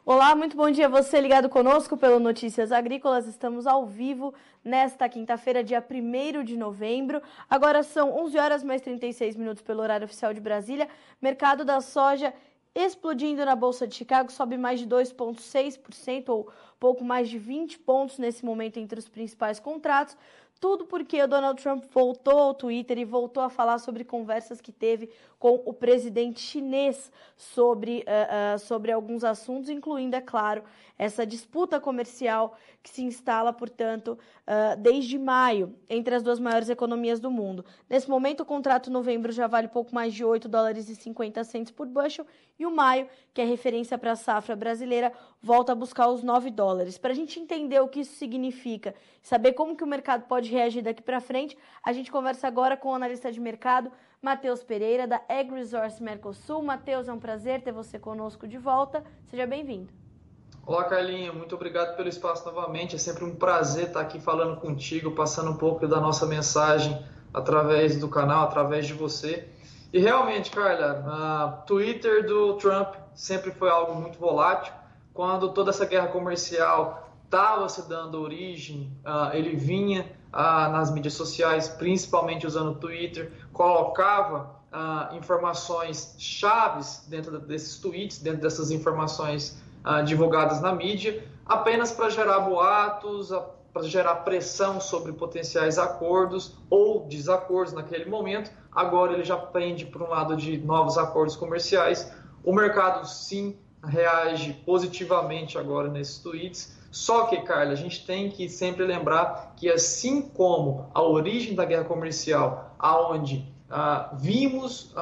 Olá, muito bom dia. Você ligado conosco pelo Notícias Agrícolas. Estamos ao vivo nesta quinta-feira, dia 1º de novembro. Agora são 11 horas mais 36 minutos pelo horário oficial de Brasília. Mercado da soja explodindo na Bolsa de Chicago, sobe mais de 2,6% ou pouco mais de 20 pontos nesse momento entre os principais contratos. Tudo porque o Donald Trump voltou ao Twitter e voltou a falar sobre conversas que teve com o presidente chinês sobre alguns assuntos, incluindo, é claro, essa disputa comercial que se instala, portanto, desde maio, entre as duas maiores economias do mundo. Nesse momento, o contrato novembro já vale pouco mais de $8,50 por bushel, e o maio, que é referência para a safra brasileira, volta a buscar os $9. Para a gente entender o que isso significa, saber como que o mercado pode reagir daqui para frente, a gente conversa agora com o analista de mercado, Matheus Pereira, da AgResource Mercosul. Matheus, é um prazer ter você conosco de volta. Seja bem-vindo. Olá, Carlinha. Muito obrigado pelo espaço novamente. É sempre um prazer estar aqui falando contigo, passando um pouco da nossa mensagem através do canal, através de você. E realmente, Carla, o Twitter do Trump sempre foi algo muito volátil. Quando toda essa guerra comercial estava se dando origem, ele vinha nas mídias sociais, principalmente usando o Twitter, colocava informações chaves dentro desses tweets, dentro dessas informações divulgadas na mídia, apenas para gerar boatos, para gerar pressão sobre potenciais acordos ou desacordos naquele momento. Agora ele já pende para um lado de novos acordos comerciais. O mercado sim reage positivamente agora nesses tweets. Só que, Carla, a gente tem que sempre lembrar que assim como a origem da guerra comercial, aonde vimos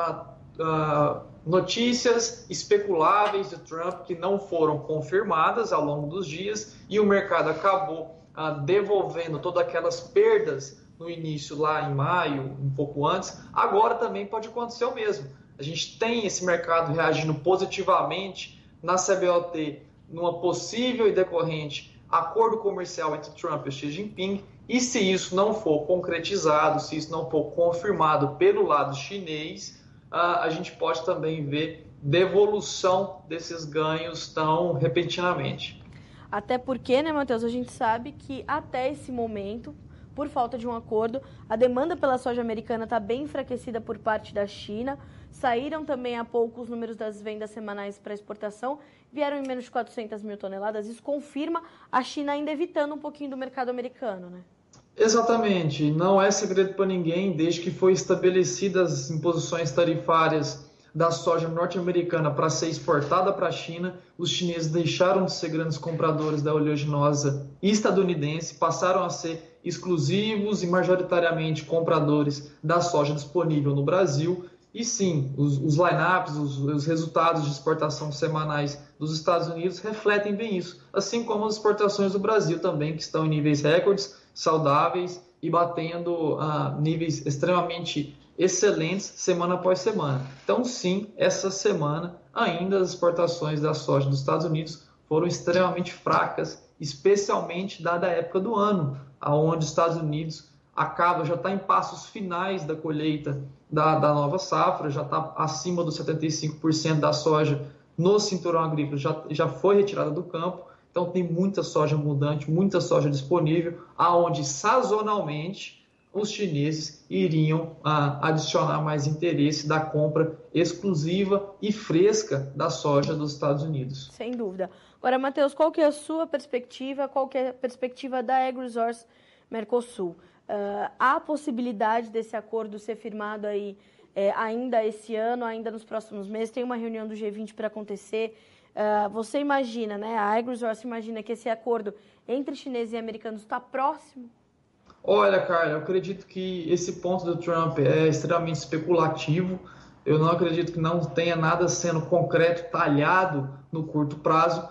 notícias especuláveis de Trump que não foram confirmadas ao longo dos dias e o mercado acabou devolvendo todas aquelas perdas no início lá em maio, um pouco antes, agora também pode acontecer o mesmo. A gente tem esse mercado reagindo positivamente na CBOT, numa possível e decorrente acordo comercial entre Trump e Xi Jinping, e se isso não for concretizado, se isso não for confirmado pelo lado chinês, a gente pode também ver devolução desses ganhos tão repentinamente. Até porque, né, Matheus, a gente sabe que até esse momento, por falta de um acordo, a demanda pela soja americana está bem enfraquecida por parte da China. Saíram também há pouco os números das vendas semanais para exportação, vieram em menos de 400 mil toneladas. Isso confirma a China ainda evitando um pouquinho do mercado americano, né? Exatamente, não é segredo para ninguém, desde que foi estabelecidas as imposições tarifárias da soja norte-americana para ser exportada para a China, os chineses deixaram de ser grandes compradores da oleaginosa estadunidense, passaram a ser exclusivos e majoritariamente compradores da soja disponível no Brasil. E sim, os line-ups, os resultados de exportação semanais dos Estados Unidos refletem bem isso, assim como as exportações do Brasil também, que estão em níveis recordes, saudáveis e batendo níveis extremamente excelentes semana após semana. Então, sim, essa semana ainda as exportações da soja dos Estados Unidos foram extremamente fracas, especialmente dada a época do ano, onde os Estados Unidos já está em passos finais da colheita da nova safra, já está acima dos 75% da soja no cinturão agrícola, já foi retirada do campo. Então tem muita soja abundante, muita soja disponível, aonde sazonalmente os chineses iriam adicionar mais interesse da compra exclusiva e fresca da soja dos Estados Unidos. Sem dúvida. Agora, Matheus, qual que é a sua perspectiva, qual que é a perspectiva da AgResource Mercosul? Há a possibilidade desse acordo ser firmado aí ainda esse ano, ainda nos próximos meses? Tem uma reunião do G20 para acontecer. Você imagina, né? A AgResource imagina que esse acordo entre chineses e americanos está próximo? Olha, Carla, eu acredito que esse ponto do Trump é extremamente especulativo. Eu não acredito que não tenha nada sendo concreto, talhado no curto prazo.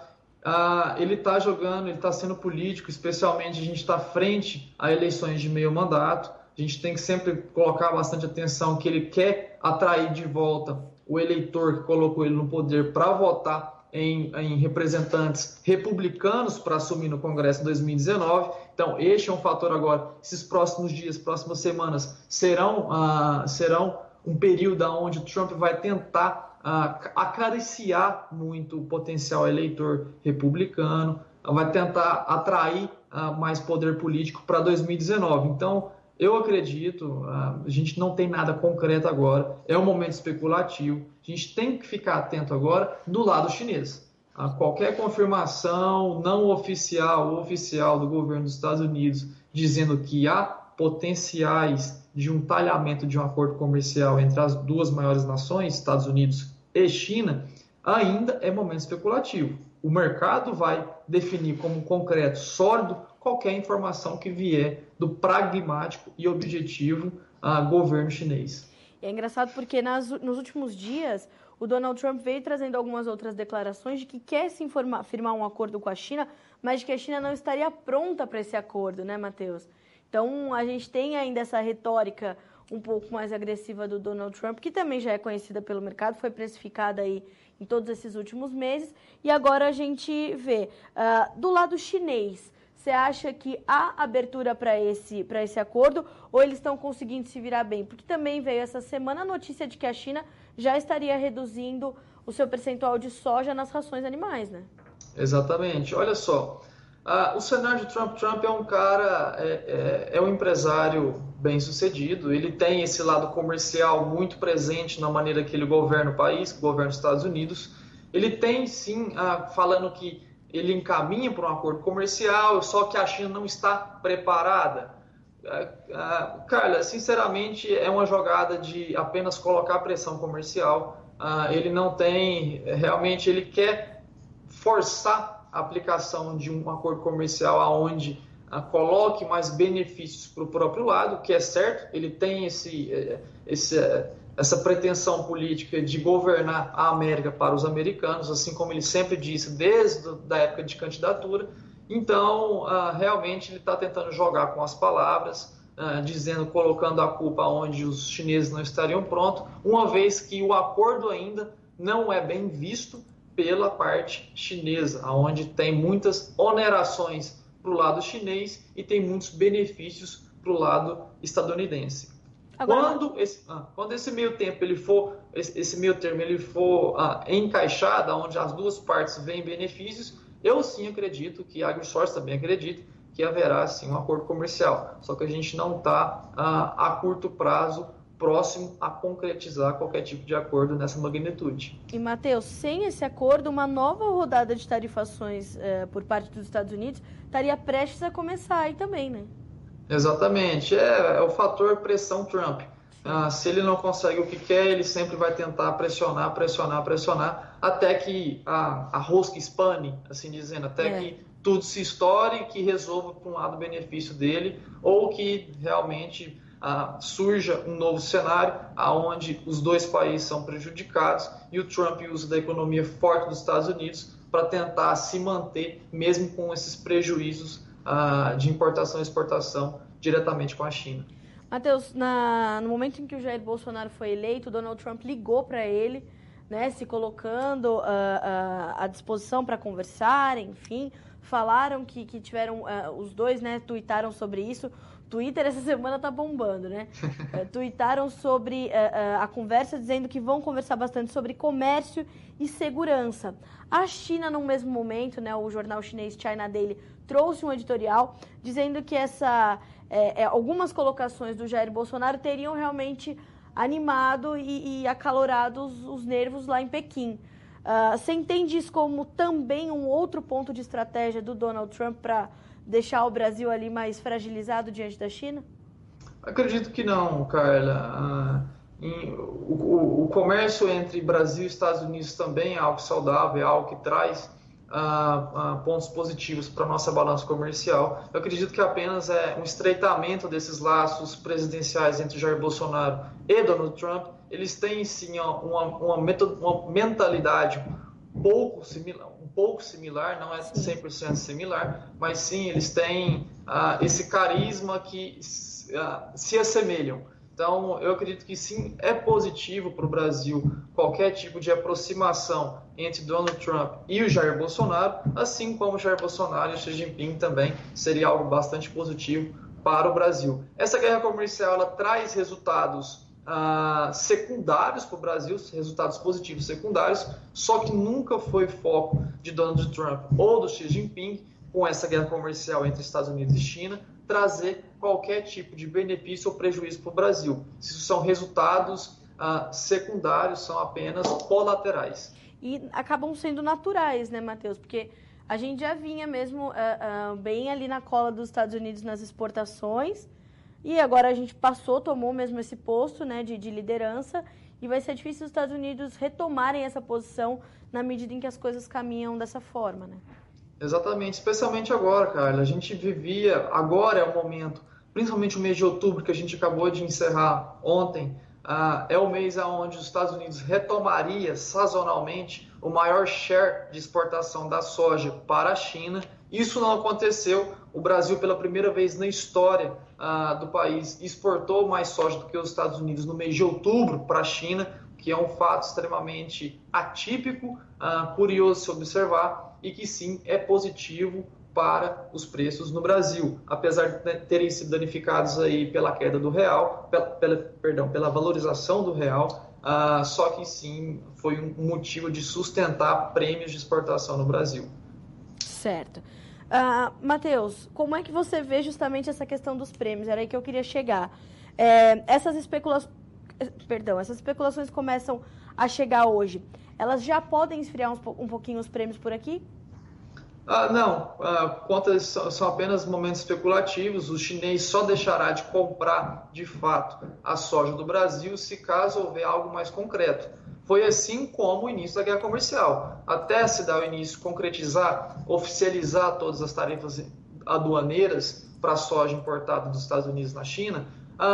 Ele está jogando, ele está sendo político, especialmente a gente está frente a eleições de meio mandato. A gente tem que sempre colocar bastante atenção que ele quer atrair de volta o eleitor que colocou ele no poder para votar em representantes republicanos para assumir no Congresso em 2019. Então, este é um fator agora. Esses próximos dias, próximas semanas serão um período onde o Trump vai tentar acariciar muito o potencial eleitor republicano, vai tentar atrair mais poder político para 2019. Então, eu acredito, a gente não tem nada concreto agora, é um momento especulativo, a gente tem que ficar atento agora do lado chinês. Qualquer confirmação não oficial ou oficial do governo dos Estados Unidos dizendo que há potenciais de um talhamento de um acordo comercial entre as duas maiores nações, Estados Unidos e China, ainda é momento especulativo. O mercado vai definir como concreto, sólido, qualquer informação que vier do pragmático e objetivo governo chinês. É engraçado porque nos últimos dias o Donald Trump veio trazendo algumas outras declarações de que quer se firmar um acordo com a China, mas de que a China não estaria pronta para esse acordo, né, Matheus? Então, a gente tem ainda essa retórica um pouco mais agressiva do Donald Trump, que também já é conhecida pelo mercado, foi precificada aí em todos esses últimos meses, e agora a gente vê. Do lado chinês, você acha que há abertura para esse acordo, ou eles estão conseguindo se virar bem? Porque também veio essa semana a notícia de que a China já estaria reduzindo o seu percentual de soja nas rações animais, né? Exatamente. Olha só, o cenário de Trump é um cara, é um empresário bem sucedido, ele tem esse lado comercial muito presente na maneira que ele governa o país, que governa os Estados Unidos. Ele tem sim, falando que ele encaminha para um acordo comercial, só que a China não está preparada. Carla, sinceramente, é uma jogada de apenas colocar pressão comercial. Ele não tem, realmente, ele quer forçar a aplicação de um acordo comercial onde coloque mais benefícios para o próprio lado, que é certo, ele tem essa pretensão política de governar a América para os americanos, assim como ele sempre disse desde a época de candidatura. Então, realmente ele está tentando jogar com as palavras, colocando a culpa onde os chineses não estariam prontos, uma vez que o acordo ainda não é bem visto pela parte chinesa, onde tem muitas onerações para o lado chinês e tem muitos benefícios para o lado estadunidense. Agora... Quando esse meio termo ele for encaixado, onde as duas partes veem benefícios, eu sim acredito que a AgriSource também acredita que haverá sim um acordo comercial. Só que a gente não está a curto prazo próximo a concretizar qualquer tipo de acordo nessa magnitude. E, Matheus, sem esse acordo, uma nova rodada de tarifações por parte dos Estados Unidos estaria prestes a começar aí também, né? Exatamente. É o fator pressão Trump. Se ele não consegue o que quer, ele sempre vai tentar pressionar, até que a rosca espane, assim dizendo, até que tudo se estoure, que resolva para um lado o benefício dele, ou que realmente surja um novo cenário onde os dois países são prejudicados e o Trump usa da economia forte dos Estados Unidos para tentar se manter, mesmo com esses prejuízos de importação e exportação diretamente com a China. Matheus, no momento em que o Jair Bolsonaro foi eleito, o Donald Trump ligou para ele, né, se colocando à disposição para conversar, enfim, falaram que tiveram, os dois, né, tuitaram sobre isso. Twitter essa semana tá bombando, né? Tuitaram sobre a conversa, dizendo que vão conversar bastante sobre comércio e segurança. A China, no mesmo momento, né, o jornal chinês China Daily trouxe um editorial dizendo que algumas colocações do Jair Bolsonaro teriam realmente animado e acalorado os nervos lá em Pequim. Você entende isso como também um outro ponto de estratégia do Donald Trump para deixar o Brasil ali mais fragilizado diante da China? Acredito que não, Carla. O comércio entre Brasil e Estados Unidos também é algo saudável, é algo que traz pontos positivos para a nossa balança comercial. Eu acredito que apenas é um estreitamento desses laços presidenciais entre Jair Bolsonaro e Donald Trump. Eles têm sim uma mentalidade um pouco similar, não é 100% similar, mas sim, eles têm esse carisma que se assemelham. Então, eu acredito que sim, é positivo para o Brasil qualquer tipo de aproximação entre Donald Trump e o Jair Bolsonaro, assim como o Jair Bolsonaro e o Xi Jinping também seria algo bastante positivo para o Brasil. Essa guerra comercial ela traz resultados secundários para o Brasil, resultados positivos secundários, só que nunca foi foco de Donald Trump ou do Xi Jinping, com essa guerra comercial entre Estados Unidos e China, trazer qualquer tipo de benefício ou prejuízo para o Brasil. Isso são resultados secundários, são apenas colaterais. E acabam sendo naturais, né, Matheus? Porque a gente já vinha mesmo bem ali na cola dos Estados Unidos nas exportações, e agora a gente tomou mesmo esse posto, né, de liderança, e vai ser difícil os Estados Unidos retomarem essa posição na medida em que as coisas caminham dessa forma, né? Exatamente, especialmente agora, Carla. A gente vivia, agora é o momento, principalmente o mês de outubro, que a gente acabou de encerrar ontem, é o mês onde os Estados Unidos retomaria sazonalmente o maior share de exportação da soja para a China. Isso não aconteceu. O Brasil, pela primeira vez na história do país, exportou mais soja do que os Estados Unidos no mês de outubro para a China, que é um fato extremamente atípico, curioso se observar, e que sim é positivo para os preços no Brasil, apesar de terem sido danificados aí pela queda do real, pela valorização do real, só que sim foi um motivo de sustentar prêmios de exportação no Brasil. Certo. Matheus, como é que você vê justamente essa questão dos prêmios? Era aí que eu queria chegar. Essas especulações começam a chegar hoje. Elas já podem esfriar um pouquinho os prêmios por aqui? Não, contas são apenas momentos especulativos. O chinês só deixará de comprar, de fato, a soja do Brasil se caso houver algo mais concreto. Foi assim como o início da guerra comercial. Até se dar o início, concretizar, oficializar todas as tarifas aduaneiras para a soja importada dos Estados Unidos na China,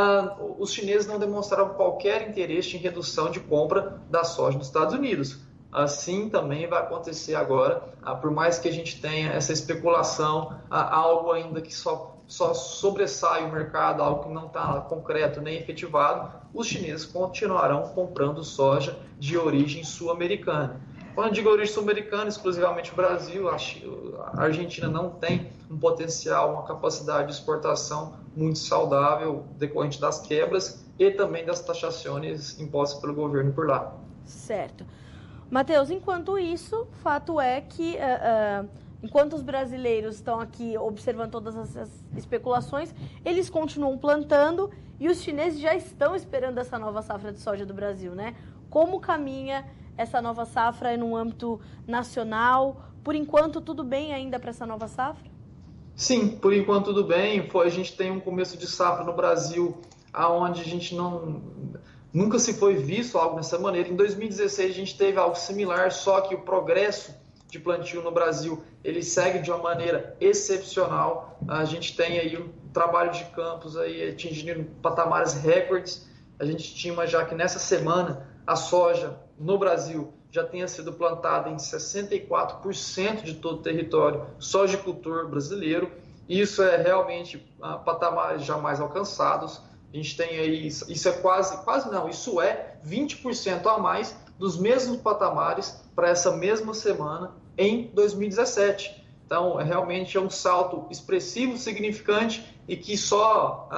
os chineses não demonstraram qualquer interesse em redução de compra da soja dos Estados Unidos. Assim também vai acontecer agora, por mais que a gente tenha essa especulação, algo ainda que só sobressai o mercado, algo que não está concreto nem efetivado, os chineses continuarão comprando soja de origem sul-americana. Quando eu digo origem sul-americana, exclusivamente o Brasil, a Argentina não tem um potencial, uma capacidade de exportação muito saudável decorrente das quebras e também das taxações impostas pelo governo por lá. Certo. Matheus, enquanto isso, fato é que enquanto os brasileiros estão aqui observando todas essas especulações, eles continuam plantando e os chineses já estão esperando essa nova safra de soja do Brasil, né? Como caminha essa nova safra no âmbito nacional? Por enquanto, tudo bem ainda para essa nova safra? Sim, por enquanto tudo bem. A gente tem um começo de safra no Brasil onde a gente nunca se foi visto algo dessa maneira. Em 2016 a gente teve algo similar, só que o progresso de plantio no Brasil ele segue de uma maneira excepcional. A gente tem aí um trabalho de campos aí atingindo patamares recordes. A gente estima já que nessa semana a soja no Brasil já tenha sido plantada em 64% de todo o território sojicultor brasileiro. Isso é realmente patamares jamais alcançados. A gente tem aí, isso é isso é 20% a mais dos mesmos patamares para essa mesma semana em 2017. Então, realmente é um salto expressivo, significante e que só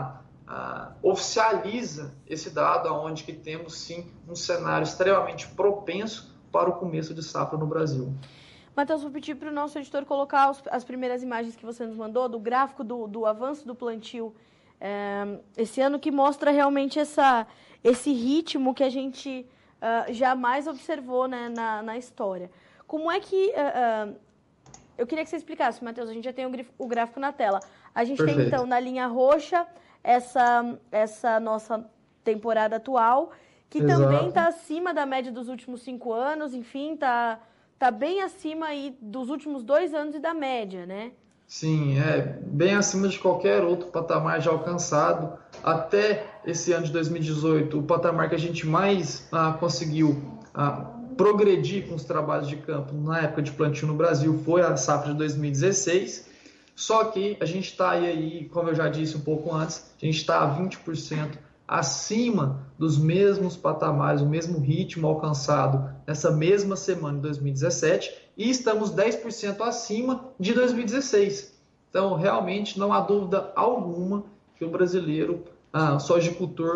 oficializa esse dado, onde que temos sim um cenário extremamente propenso para o começo de safra no Brasil. Matheus, vou pedir para o nosso editor colocar as primeiras imagens que você nos mandou, do gráfico do avanço do plantio esse ano, que mostra realmente esse ritmo que a gente jamais observou, né, na história. Como é que... eu queria que você explicasse, Matheus, a gente já tem o gráfico na tela. A gente Perfeito. tem, então, na linha roxa, essa nossa temporada atual, que Exato. Também está acima da média dos últimos 5 anos, enfim, está bem acima aí dos últimos 2 anos e da média, né? Sim, bem acima de qualquer outro patamar já alcançado. Até esse ano de 2018, o patamar que a gente mais conseguiu progredir com os trabalhos de campo na época de plantio no Brasil foi a safra de 2016. Só que a gente está aí, como eu já disse um pouco antes, a gente está a 20% acima dos mesmos patamares, o mesmo ritmo alcançado nessa mesma semana de 2017 e estamos 10% acima de 2016. Então, realmente, não há dúvida alguma que o brasileiro, o sojicultor,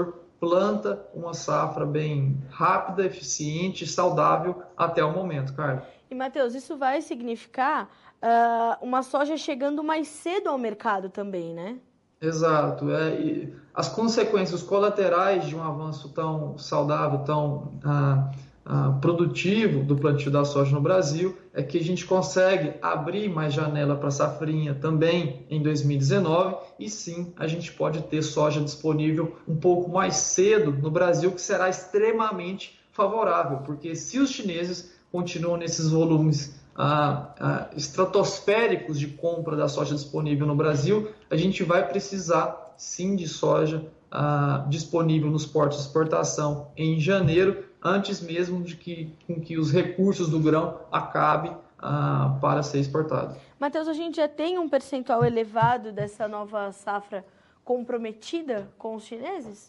planta uma safra bem rápida, eficiente e saudável até o momento, Carla. E, Matheus, isso vai significar uma soja chegando mais cedo ao mercado também, né? Exato. E as consequências colaterais de um avanço tão saudável, tão produtivo do plantio da soja no Brasil é que a gente consegue abrir mais janela para safrinha também em 2019 e sim, a gente pode ter soja disponível um pouco mais cedo no Brasil, que será extremamente favorável, porque se os chineses continuam nesses volumes estratosféricos de compra da soja disponível no Brasil, a gente vai precisar sim de soja disponível nos portos de exportação em janeiro, antes mesmo de que os recursos do grão acabem para ser exportado. Matheus, a gente já tem um percentual elevado dessa nova safra comprometida com os chineses?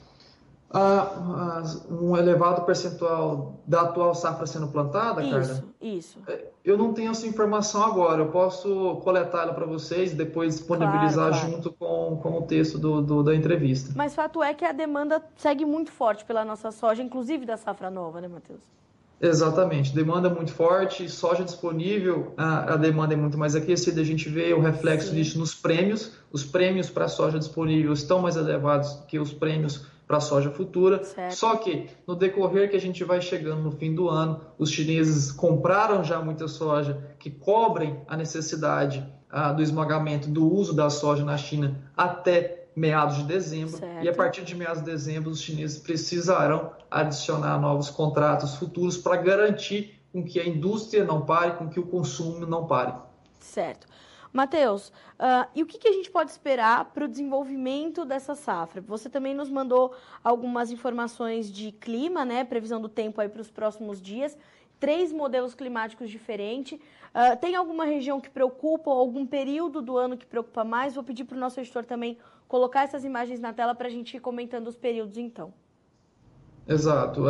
Um elevado percentual da atual safra sendo plantada, Carla? Isso. Eu não tenho essa informação agora, eu posso coletá-la para vocês e depois disponibilizar claro. junto com o texto da entrevista. Mas fato é que a demanda segue muito forte pela nossa soja, inclusive da safra nova, né, Matheus? Exatamente, demanda muito forte, soja disponível, a demanda é muito mais aquecida, a gente vê o reflexo disso nos prêmios, os prêmios para a soja disponível estão mais elevados que os prêmios para a soja futura, certo. Só que no decorrer que a gente vai chegando no fim do ano, os chineses compraram já muita soja que cobrem a necessidade do esmagamento do uso da soja na China até meados de dezembro, certo. E a partir de meados de dezembro os chineses precisarão adicionar novos contratos futuros para garantir com que a indústria não pare, com que o consumo não pare. Certo. Matheus, e o que a gente pode esperar para o desenvolvimento dessa safra? Você também nos mandou algumas informações de clima, né? Previsão do tempo aí para os próximos dias. 3 modelos climáticos diferentes. Tem alguma região que preocupa ou algum período do ano que preocupa mais? Vou pedir para o nosso editor também colocar essas imagens na tela para a gente ir comentando os períodos, então. Exato.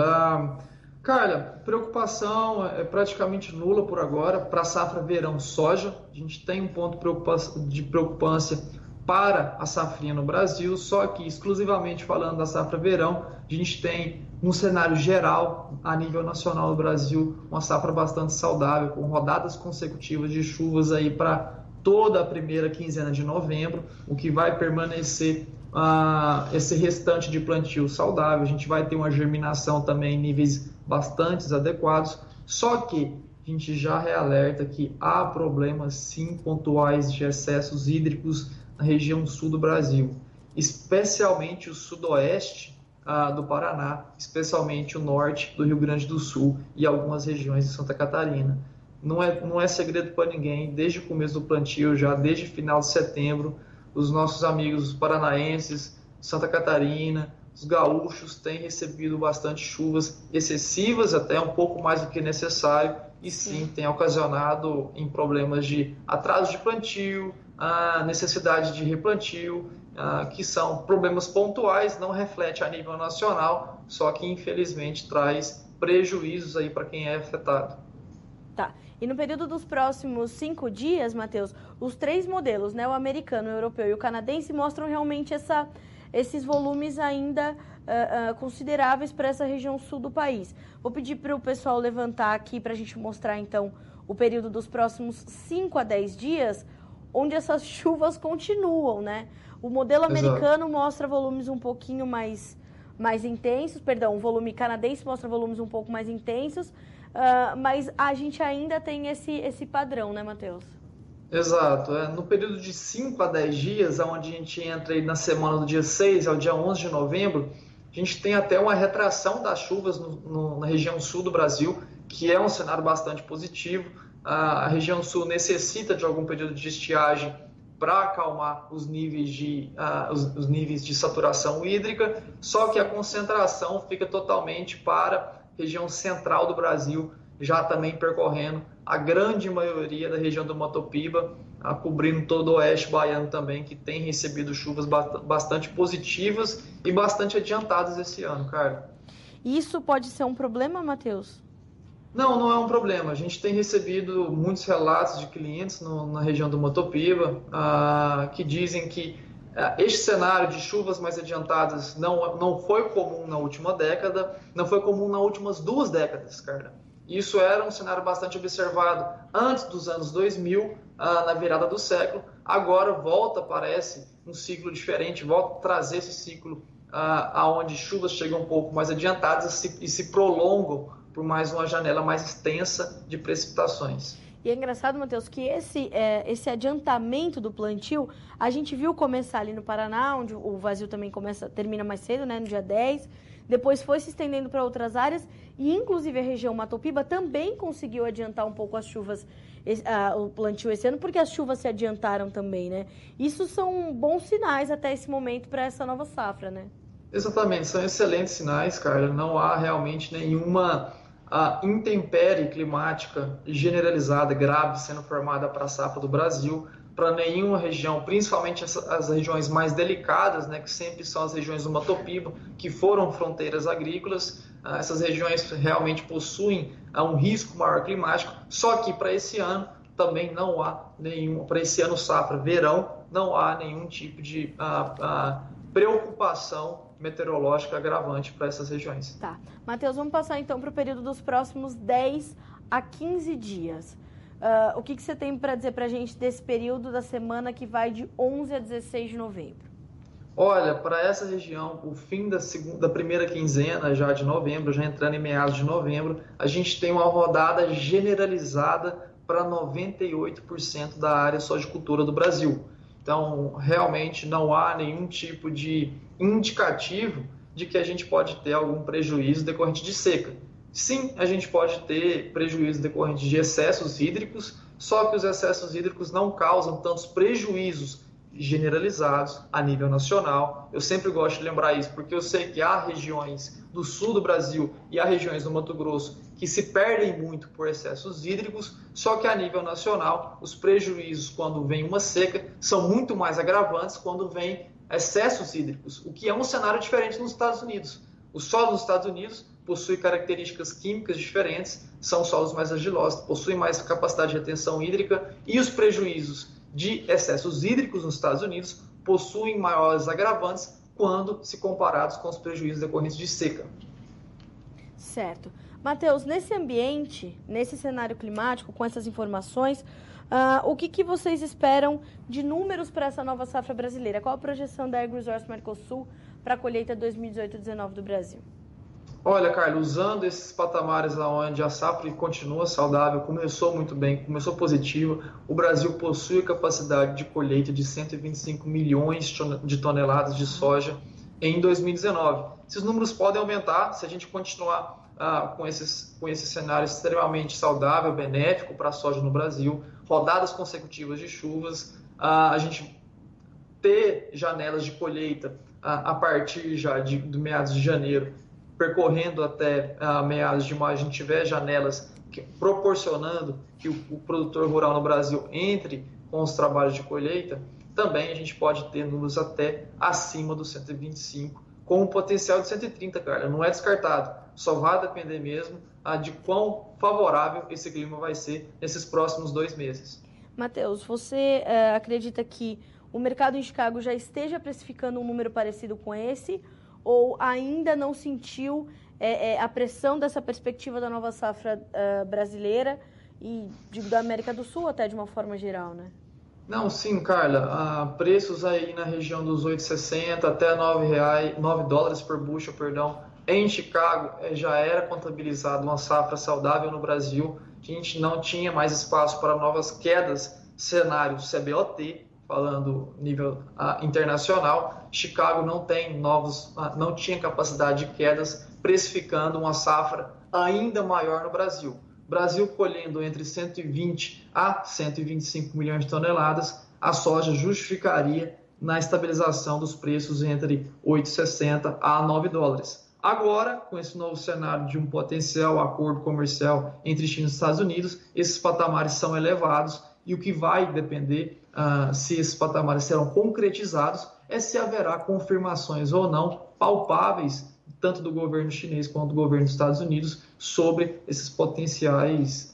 Carla, preocupação é praticamente nula por agora para a safra verão soja. A gente tem um ponto de preocupância para a safrinha no Brasil, só que exclusivamente falando da safra verão, a gente tem um cenário geral a nível nacional no Brasil uma safra bastante saudável, com rodadas consecutivas de chuvas aí para toda a primeira quinzena de novembro, o que vai permanecer esse restante de plantio saudável. A gente vai ter uma germinação também em níveis bastante adequados, só que a gente já realerta que há problemas sim pontuais de excessos hídricos na região sul do Brasil, especialmente o sudoeste do Paraná, especialmente o norte do Rio Grande do Sul e algumas regiões de Santa Catarina. Não é segredo para ninguém, desde o começo do plantio, já desde final de setembro, os nossos amigos paranaenses, Santa Catarina, os gaúchos têm recebido bastante chuvas excessivas, até um pouco mais do que necessário, e sim tem ocasionado em problemas de atraso de plantio, necessidade de replantio, que são problemas pontuais, não reflete a nível nacional, só que infelizmente traz prejuízos aí para quem é afetado. Tá. E no período dos próximos 5 dias, Matheus, os 3 modelos, né, o americano, o europeu e o canadense, mostram realmente esses volumes ainda consideráveis para essa região sul do país. Vou pedir para o pessoal levantar aqui para a gente mostrar, então, o período dos próximos 5 a 10 dias, onde essas chuvas continuam, né? O modelo americano mostra volumes um pouquinho mais intensos, perdão, o volume canadense mostra volumes um pouco mais intensos, mas a gente ainda tem esse padrão, né, Matheus? Exato. No período de 5 a 10 dias, onde a gente entra aí na semana do dia 6 ao dia 11 de novembro, a gente tem até uma retração das chuvas na região sul do Brasil, que é um cenário bastante positivo. A região sul necessita de algum período de estiagem para acalmar os níveis de saturação hídrica, só que a concentração fica totalmente para a região central do Brasil, já também percorrendo a grande maioria da região do Matopiba, cobrindo todo o oeste baiano também, que tem recebido chuvas bastante positivas e bastante adiantadas esse ano, Carla. Isso pode ser um problema, Matheus? Não é um problema. A gente tem recebido muitos relatos de clientes na região do Matopiba que dizem que Este cenário de chuvas mais adiantadas não foi comum na última década, não foi comum nas últimas 2 décadas, Carla. Isso era um cenário bastante observado antes dos anos 2000, na virada do século. Agora volta, parece, um ciclo diferente, volta a trazer esse ciclo aonde chuvas chegam um pouco mais adiantadas e se prolongam por mais uma janela mais extensa de precipitações. E é engraçado, Matheus, que esse adiantamento do plantio, a gente viu começar ali no Paraná, onde o vazio também termina mais cedo, né, no dia 10, depois foi se estendendo para outras áreas, e inclusive a região Matopiba também conseguiu adiantar um pouco as chuvas, o plantio esse ano, porque as chuvas se adiantaram também, né? Isso são bons sinais até esse momento para essa nova safra, né? Exatamente, são excelentes sinais, Carla. Não há realmente nenhuma intempérie climática generalizada, grave, sendo formada para a safra do Brasil, para nenhuma região, principalmente as regiões mais delicadas, né, que sempre são as regiões do Matopiba, que foram fronteiras agrícolas. Essas regiões realmente possuem um risco maior climático, só que para esse ano também não há nenhum, para esse ano safra, verão, não há nenhum tipo de preocupação meteorológica agravante para essas regiões. Tá. Matheus, vamos passar então para o período dos próximos 10 a 15 dias. O que você tem para dizer para a gente desse período da semana que vai de 11 a 16 de novembro? Olha, para essa região, o fim da primeira quinzena já de novembro, já entrando em meados de novembro, a gente tem uma rodada generalizada para 98% da área sojicultura do Brasil. Então, realmente não há nenhum tipo de indicativo de que a gente pode ter algum prejuízo decorrente de seca. Sim, a gente pode ter prejuízo decorrente de excessos hídricos, só que os excessos hídricos não causam tantos prejuízos generalizados a nível nacional. Eu sempre gosto de lembrar isso, porque eu sei que há regiões do sul do Brasil e há regiões do Mato Grosso que se perdem muito por excessos hídricos, só que a nível nacional, os prejuízos quando vem uma seca são muito mais agravantes quando vem excessos hídricos, o que é um cenário diferente nos Estados Unidos. O solo nos Estados Unidos possui características químicas diferentes, são solos mais argilosos, possuem mais capacidade de retenção hídrica e os prejuízos de excessos hídricos nos Estados Unidos possuem maiores agravantes quando se comparados com os prejuízos decorrentes de seca. Certo. Matheus, nesse ambiente, nesse cenário climático, com essas informações, o que vocês esperam de números para essa nova safra brasileira? Qual a projeção da AgriResource Mercosul para a colheita 2018-19 do Brasil? Olha, Carlos, usando esses patamares onde a safra continua saudável, começou muito bem, começou positiva, o Brasil possui a capacidade de colheita de 125 milhões de toneladas de soja em 2019. Esses números podem aumentar se a gente continuar com esse cenário extremamente saudável, benéfico para a soja no Brasil, rodadas consecutivas de chuvas, a gente ter janelas de colheita a partir já do meados de janeiro, percorrendo até meados de maio, a gente tiver janelas proporcionando que o produtor rural no Brasil entre com os trabalhos de colheita, também a gente pode ter números até acima dos 125, com um potencial de 130, cara, não é descartado. Só vai depender mesmo de quão favorável esse clima vai ser nesses próximos 2 meses. Matheus, você acredita que o mercado em Chicago já esteja precificando um número parecido com esse, ou ainda não sentiu a pressão dessa perspectiva da nova safra brasileira e da América do Sul até de uma forma geral, né? Não, sim, Carla. Preços aí na região dos 8,60 até $9 por bushel, perdão. Em Chicago já era contabilizado uma safra saudável no Brasil. A gente não tinha mais espaço para novas quedas, cenário CBOT, falando nível internacional. Chicago não tinha capacidade de quedas, precificando uma safra ainda maior no Brasil. Brasil colhendo entre 120 a 125 milhões de toneladas, a soja justificaria na estabilização dos preços entre 8,60 a $9. Agora, com esse novo cenário de um potencial acordo comercial entre China e Estados Unidos, esses patamares são elevados e o que vai depender se esses patamares serão concretizados é se haverá confirmações ou não palpáveis tanto do governo chinês quanto do governo dos Estados Unidos sobre esses potenciais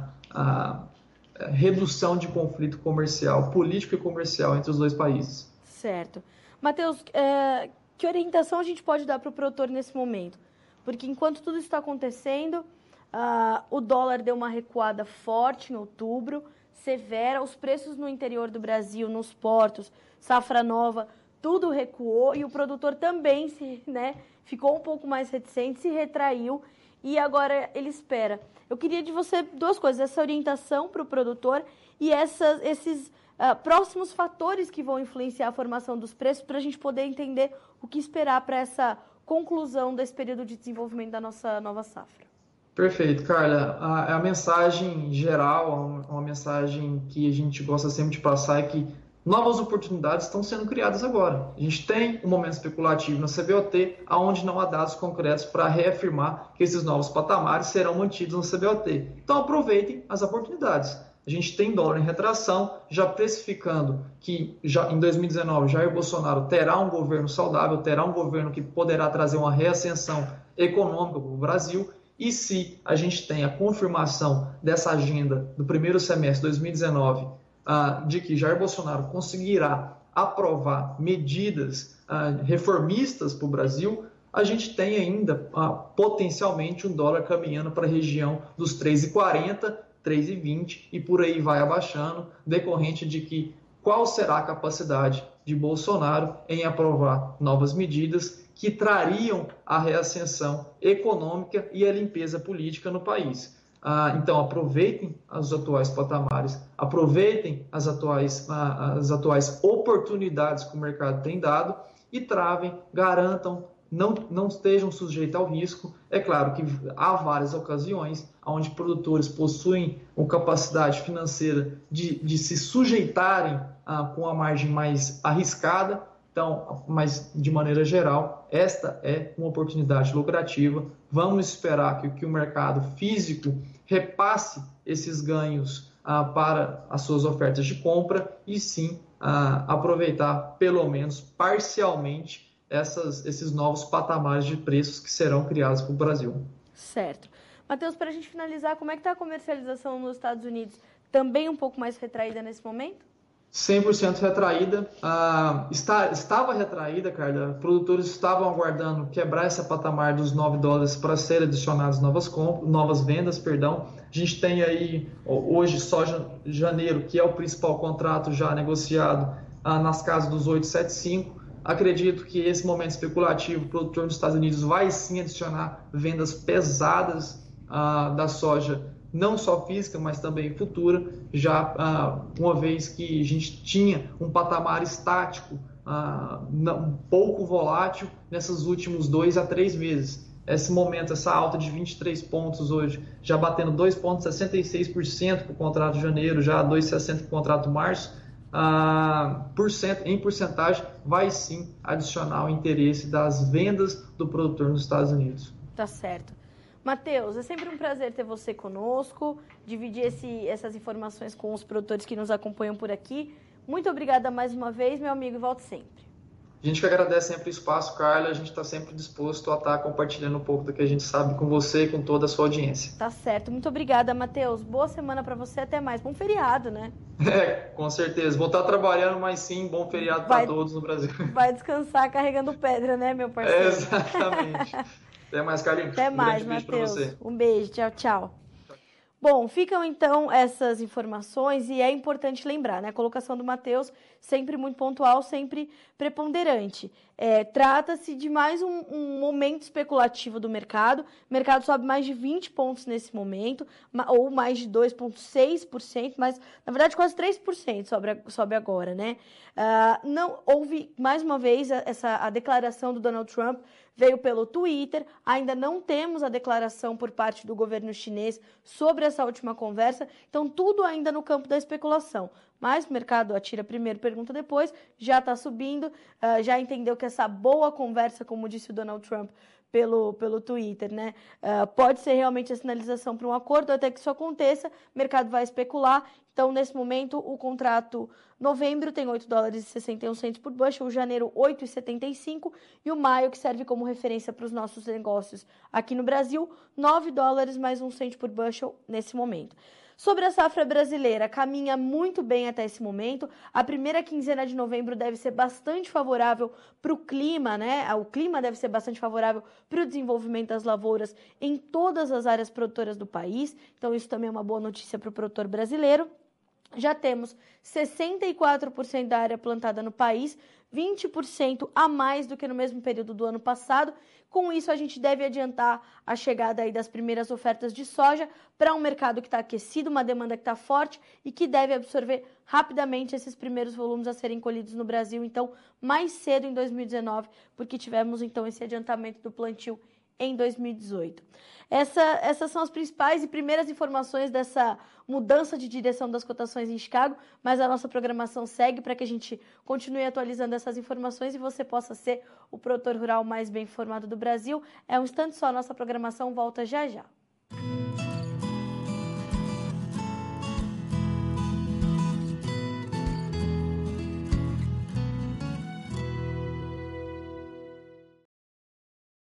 redução de conflito comercial, político e comercial entre os dois países. Certo. Matheus, que orientação a gente pode dar para o produtor nesse momento? Porque enquanto tudo isso está acontecendo, o dólar deu uma recuada forte em outubro, severa, os preços no interior do Brasil, nos portos, safra nova, tudo recuou e o produtor também ficou um pouco mais reticente, se retraiu e agora ele espera. Eu queria de você duas coisas, essa orientação para o produtor e esses próximos fatores que vão influenciar a formação dos preços para a gente poder entender o que esperar para essa conclusão desse período de desenvolvimento da nossa nova safra. Perfeito, Carla. A mensagem geral, uma mensagem que a gente gosta sempre de passar é que novas oportunidades estão sendo criadas agora. A gente tem um momento especulativo na CBOT, onde não há dados concretos para reafirmar que esses novos patamares serão mantidos na CBOT. Então aproveitem as oportunidades. A gente tem dólar em retração, já precificando que já em 2019 Jair Bolsonaro terá um governo saudável, terá um governo que poderá trazer uma reascensão econômica para o Brasil. E se a gente tem a confirmação dessa agenda do primeiro semestre de 2019, de que Jair Bolsonaro conseguirá aprovar medidas reformistas para o Brasil, a gente tem ainda potencialmente um dólar caminhando para a região dos 3,40, 3,20 e por aí vai abaixando, decorrente de que qual será a capacidade de Bolsonaro em aprovar novas medidas que trariam a reascensão econômica e a limpeza política no país. Então, aproveitem os atuais patamares, aproveitem as atuais oportunidades que o mercado tem dado e travem, garantam, não estejam sujeitos ao risco. É claro que há várias ocasiões onde produtores possuem uma capacidade financeira de se sujeitarem com a margem mais arriscada. Então, mas de maneira geral, esta é uma oportunidade lucrativa. Vamos esperar que o mercado físico repasse esses ganhos para as suas ofertas de compra e sim aproveitar pelo menos parcialmente esses novos patamares de preços que serão criados para o Brasil. Certo. Matheus, para a gente finalizar, como é que está a comercialização nos Estados Unidos? Também um pouco mais retraída nesse momento? 100% retraída. Estava retraída, Carla. Produtores estavam aguardando quebrar esse patamar dos $9 para ser adicionados novas vendas. A gente tem aí hoje soja janeiro, que é o principal contrato já negociado nas casas dos 8,75. Acredito que esse momento especulativo, o produtor nos Estados Unidos vai sim adicionar vendas pesadas da soja, não só física, mas também futura, já uma vez que a gente tinha um patamar estático, um pouco volátil, nesses últimos 2 a 3 meses. Esse momento, essa alta de 23 pontos hoje, já batendo 2,66% para o contrato de janeiro, já 2,60% para o contrato de março, em porcentagem, vai sim adicionar o interesse das vendas do produtor nos Estados Unidos. Tá certo. Matheus, é sempre um prazer ter você conosco, dividir essas informações com os produtores que nos acompanham por aqui. Muito obrigada mais uma vez, meu amigo, e volte sempre. A gente que agradece sempre o espaço, Carla. A gente está sempre disposto a estar compartilhando um pouco do que a gente sabe com você e com toda a sua audiência. Tá certo. Muito obrigada, Matheus. Boa semana para você. Até mais. Bom feriado, né? Com certeza. Vou estar trabalhando, mas sim, bom feriado para todos no Brasil. Vai descansar carregando pedra, né, meu parceiro? Exatamente. Até mais, Carlinhos. Até mais, Matheus. Um beijo. Tchau, tchau. Bom, ficam então essas informações e é importante lembrar, né? A colocação do Matheus sempre muito pontual, sempre preponderante. Trata-se de mais um momento especulativo do mercado. O mercado sobe mais de 20 pontos nesse momento, ou mais de 2,6%, mas na verdade quase 3% sobe agora, né? Não houve, mais uma vez, a declaração do Donald Trump veio pelo Twitter, ainda não temos a declaração por parte do governo chinês sobre essa última conversa, então tudo ainda no campo da especulação. Mas o mercado atira primeiro, pergunta depois, já está subindo, já entendeu que essa boa conversa, como disse o Donald Trump pelo Twitter, né, pode ser realmente a sinalização para um acordo, até que isso aconteça, o mercado vai especular. Então, nesse momento, o contrato novembro tem $8,61 por bushel, o janeiro 8,75 e o maio, que serve como referência para os nossos negócios aqui no Brasil, $9 mais 1 cento por bushel nesse momento. Sobre a safra brasileira, caminha muito bem até esse momento. A primeira quinzena de novembro deve ser bastante favorável para o clima, né? O clima deve ser bastante favorável para o desenvolvimento das lavouras em todas as áreas produtoras do país. Então, isso também é uma boa notícia para o produtor brasileiro. Já temos 64% da área plantada no país, 20% a mais do que no mesmo período do ano passado. Com isso, a gente deve adiantar a chegada aí das primeiras ofertas de soja para um mercado que está aquecido, uma demanda que está forte e que deve absorver rapidamente esses primeiros volumes a serem colhidos no Brasil, então, mais cedo em 2019, porque tivemos, então, esse adiantamento do plantio em 2018. Essas são as principais e primeiras informações dessa mudança de direção das cotações em Chicago, mas a nossa programação segue para que a gente continue atualizando essas informações e você possa ser o produtor rural mais bem informado do Brasil. É um instante só, a nossa programação volta já já.